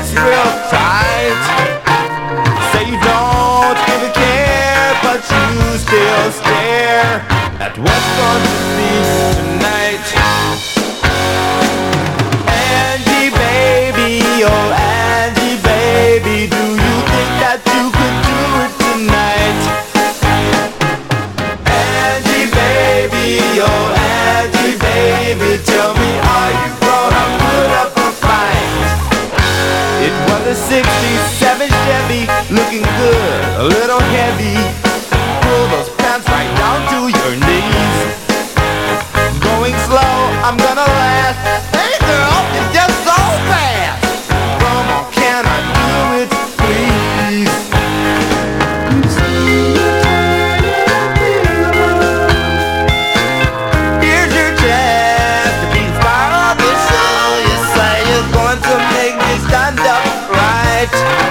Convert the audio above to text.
fist real tight. Say you don't give a care, but you still stare at what's going to be tonight. Angie baby, oh Angie baby, do you think that you could do it tonight? Angie baby, oh Angie baby, tell me, are you gonna put up a fight? It was a 67 Chevy, looking good, a little heavy. Pull those pants right down to your knees. Going slow, I'm gonna last. Hey girl, you're just so fast. Come on, can I do it, please? Here's your chance to be the star of the show. You say you're going to make me stand up right.